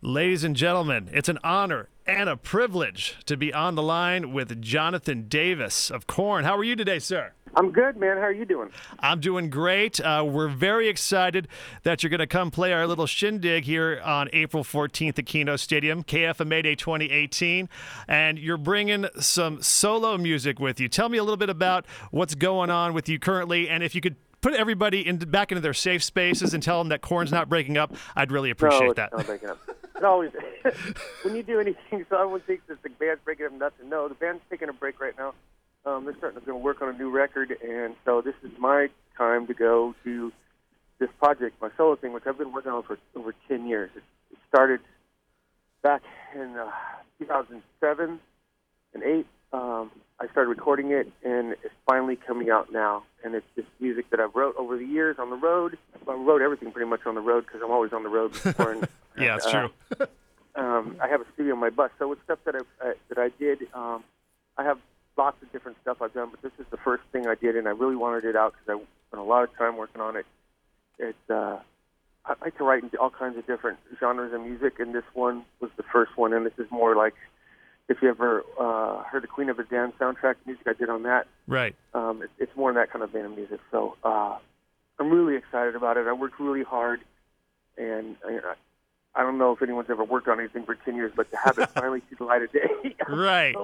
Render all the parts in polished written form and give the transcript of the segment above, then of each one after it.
Ladies and gentlemen, it's an honor and a privilege to be on the line with Jonathan Davis of Korn. How are you today, sir? I'm good, man. How are you doing? I'm doing great. We're very excited that you're going to come play our little shindig here on April 14th at Keno Stadium, KFMA Day 2018, and you're bringing some solo music with you. Tell me a little bit about what's going on with you currently, and if you could put everybody back into their safe spaces and tell them that Korn's not breaking up, I'd really appreciate that. No, it's not breaking up. It always, when you do anything, so everyone thinks that the band's breaking up nothing. No, the band's taking a break right now. They're starting to work on a new record, and so this is my time to go to this project, my solo thing, which I've been working on for over 10 years. It started back in 2007 and 8. I started recording it, and it's finally coming out now. And it's just music that I wrote over the years on the road. Well, I wrote everything pretty much on the road because I'm always on the road before. Yeah, it's true. I have a studio on my bus, so it's stuff that I did. I have lots of different stuff I've done, but this is the first thing I did, and I really wanted it out because I spent a lot of time working on it. I like to write in all kinds of different genres of music, and this one was the first one, and this is more like, if you ever heard the Queen of the Damned soundtrack music I did on that. Right. It's more in that kind of vein of music, so I'm really excited about it. I worked really hard, and I don't know if anyone's ever worked on anything for 10 years, but to have it finally see the light of day, Right.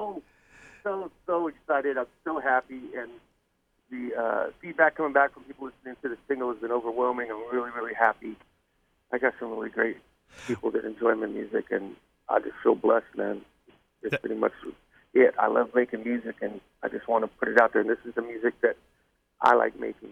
So excited. I'm so happy, and the feedback coming back from people listening to the single has been overwhelming. I'm really, really happy. I got some really great people that enjoy my music, and I just feel blessed, man. It's pretty much it. I love making music, and I just want to put it out there, and this is the music that I like making.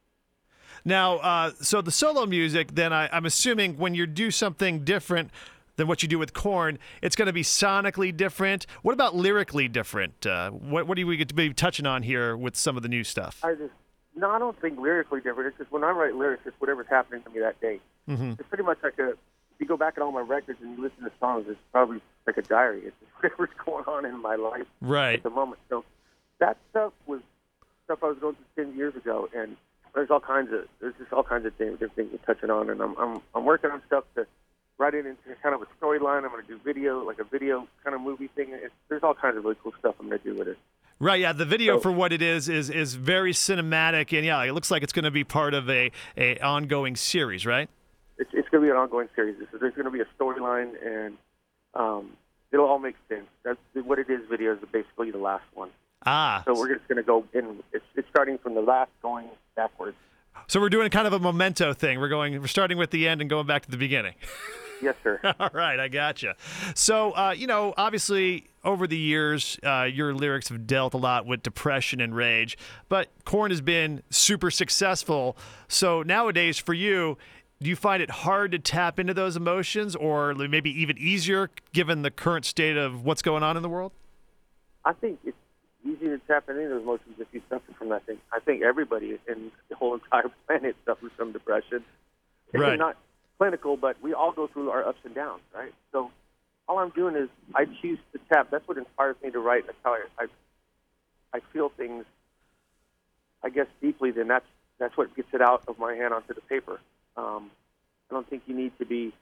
Now, so the solo music, then I'm assuming when you do something different than what you do with Korn, it's going to be sonically different. What about lyrically different? What do we get to be touching on here with some of the new stuff? I don't think lyrically different. It's just when I write lyrics, it's whatever's happening to me that day. Mm-hmm. It's pretty much like if you go back at all my records and you listen to songs, it's probably like a diary. It's just whatever's going on in my life at the moment. So that stuff was stuff I was going through 10 years ago, and there's just all kinds of different things we're touching on, and I'm working on stuff to write it into kind of a storyline. I'm going to do video kind of movie thing. There's all kinds of really cool stuff I'm going to do with it. Right, yeah, the video for what it is very cinematic, and yeah, it looks like it's going to be part of a ongoing series, right? It's going to be an ongoing series. There's going to be a storyline, and it'll all make sense. That's what it is. Video is basically the last one. So we're just going to go in. It's starting from the last, going backwards. So we're doing kind of a memento thing. We're starting with the end and going back to the beginning. Yes, sir. All right, I gotcha. So, obviously, over the years, your lyrics have dealt a lot with depression and rage, but Korn has been super successful. So nowadays, for you, do you find it hard to tap into those emotions, or maybe even easier given the current state of what's going on in the world? I think it's easy to tap into those emotions if you suffer from that thing. I think everybody in the whole entire planet suffers from depression. Right. It's not clinical, but we all go through our ups and downs, right? So all I'm doing is I choose to tap. That's what inspires me to write. That's how I feel things, I guess, deeply. Then that's what gets it out of my hand onto the paper. I don't think you need to be,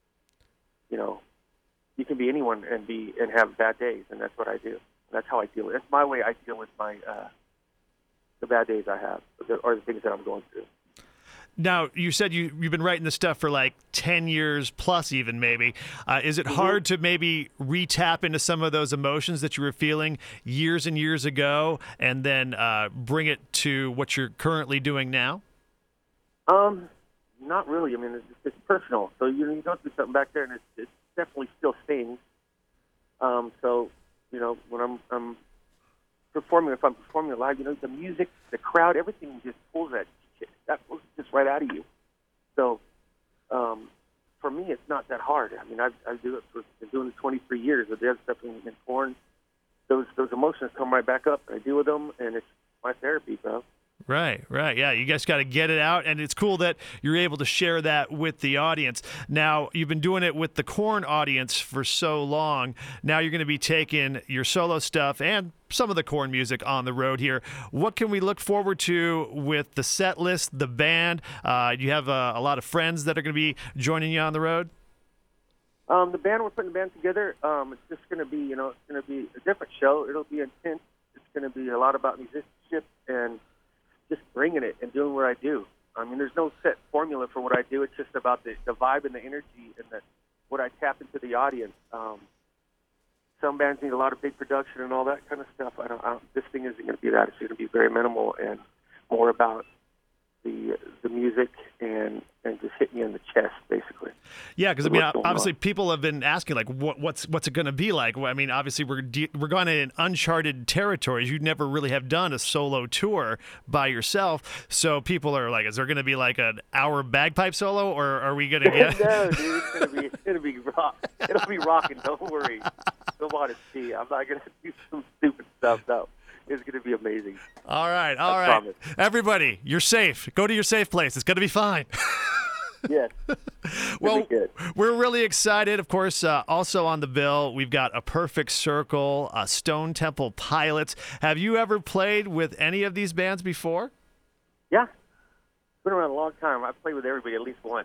you can be anyone and have bad days, and that's what I do. That's how I deal with it. That's my way I deal with my the bad days I have, or the things that I'm going through. Now, you said you've been writing this stuff for like 10 years plus even maybe. Is it hard to maybe re-tap into some of those emotions that you were feeling years and years ago and then bring it to what you're currently doing now? Not really. I mean, it's personal. So you go through something back there, and it definitely still stings. So, when I'm performing, if I'm performing live, the music, the crowd, everything just pulls that pulls just right out of you. So, for me, it's not that hard. I mean, I do it been doing it 23 years. With the other stuff in Korn, those emotions come right back up, and I deal with them, and it's my therapy, bro. Right. Yeah, you guys got to get it out, and it's cool that you're able to share that with the audience. Now, you've been doing it with the Korn audience for so long. Now you're going to be taking your solo stuff and some of the Korn music on the road here. What can we look forward to with the set list, the band? You have a lot of friends that are going to be joining you on the road? The band, we're putting the band together. It's just going to be, it's going to be a different show. It'll be intense. It's going to be a lot about musicianship and just bringing it and doing what I do. I mean, there's no set formula for what I do. It's just about the vibe and the energy and what I tap into the audience. Some bands need a lot of big production and all that kind of stuff. This thing isn't going to be that. It's going to be very minimal and more about the music and just hit me in the chest, basically. Yeah, because I mean, obviously, people have been asking like, what's it going to be like? Well, I mean, obviously, we're going in uncharted territories. You never really have done a solo tour by yourself, so people are like, is there going to be like an hour bagpipe solo, or are we going to get? No, dude, it's going to be rock. It'll be rocking. Don't worry. Come on and see. I'm not going to do some stupid stuff though. It's going to be amazing. All right. Promise. Everybody, you're safe. Go to your safe place. It's going to be fine. Yes. Well, we're really excited. Of course, also on the bill, we've got A Perfect Circle, Stone Temple Pilots. Have you ever played with any of these bands before? Yeah. Been around a long time. I've played with everybody at least once.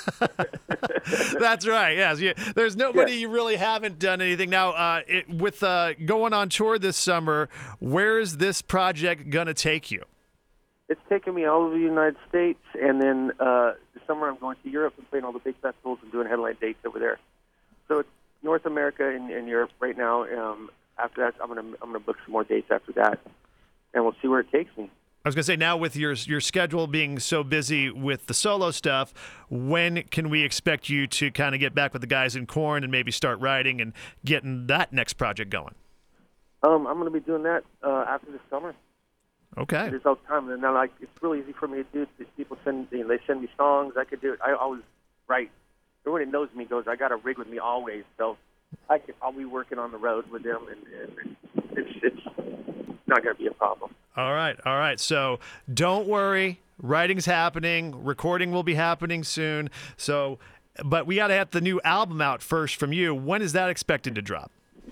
That's right. Yes. There's nobody you really haven't done anything. Now, with going on tour this summer, where is this project going to take you? It's taken me all over the United States, and then this summer I'm going to Europe and playing all the big festivals and doing headline dates over there. So it's North America and Europe right now. After that, I'm gonna book some more dates after that, and we'll see where it takes me. I was going to say, now with your schedule being so busy with the solo stuff, when can we expect you to kind of get back with the guys in Korn and maybe start writing and getting that next project going? I'm going to be doing that after the summer. Okay. There's all the time, and now it's really easy for me to do. People send me songs. I could do it. I always write. Everyone who knows me goes, I got a rig with me always, so I'll be working on the road with them, and it's not going to be a problem. All right. So don't worry. Writing's happening. Recording will be happening soon. So, but we got to have the new album out first from you. When is that expected to drop?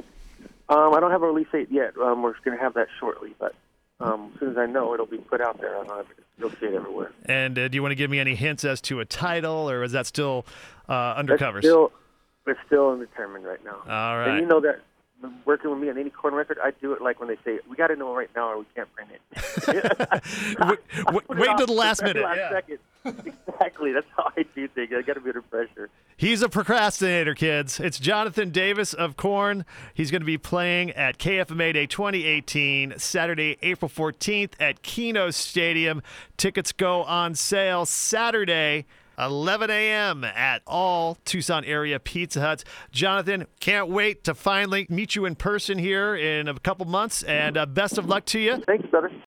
I don't have a release date yet. We're going to have that shortly, but as soon as I know, it'll be put out there. You'll see it everywhere. And do you want to give me any hints as to a title, or is that still undercovers? It's still undetermined right now. All right. And you know that working with me on any Korn record, I do it like when they say, we got to know right now or we can't print it. Wait till the last minute. Second. Exactly. That's how I do things. I got to be under pressure. He's a procrastinator, kids. It's Jonathan Davis of Korn. He's going to be playing at KFMA Day 2018, Saturday, April 14th at Keno Stadium. Tickets go on sale Saturday, 11 a.m. at all Tucson area Pizza Huts. Jonathan, can't wait to finally meet you in person here in a couple months, and best of luck to you. Thanks, brother.